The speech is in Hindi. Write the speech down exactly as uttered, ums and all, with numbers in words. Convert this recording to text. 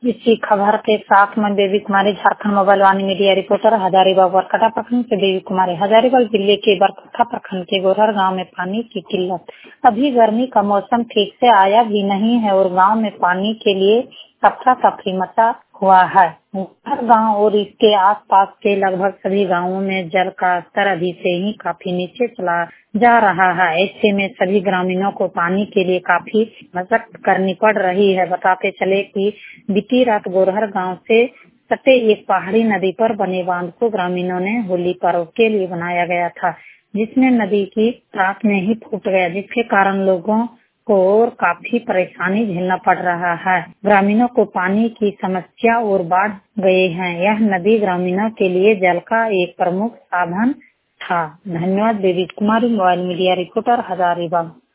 इसी खबर के साथ मैं Devi Kumari, Jharkhand mobile Vaani media reporter, Hazaribagh Barkatha प्रखंड से देवी कुमारी। हजारीबाग जिले के बरकटा प्रखंड के गोरहर गांव में पानी की किल्लत। अभी गर्मी का मौसम ठीक से आया भी नहीं है और गांव में पानी के लिए तफरा तफरी मचा हुआ है। गोरहर गांव और इसके आसपास के लगभग सभी गांवों में जल का स्तर अभी से ही काफी नीचे चला जा रहा है। ऐसे में सभी ग्रामीणों को पानी के लिए काफी मशक्कत करनी पड़ रही है। बताते चले कि बीती रात गोरहर गांव से सटे एक पहाड़ी नदी पर बने बांध को ग्रामीणों ने होली पर्व के लिए बनाया गया था, जिसमें नदी की रात में ही फूट गया, जिसके कारण लोगों को और काफी परेशानी झेलना पड़ रहा है। ग्रामीणों को पानी की समस्या और बढ़ गए हैं। यह नदी ग्रामीणों के लिए जल का एक प्रमुख साधन था। धन्यवाद। Devi Kumari, mobile media reporter, Hazaribagh.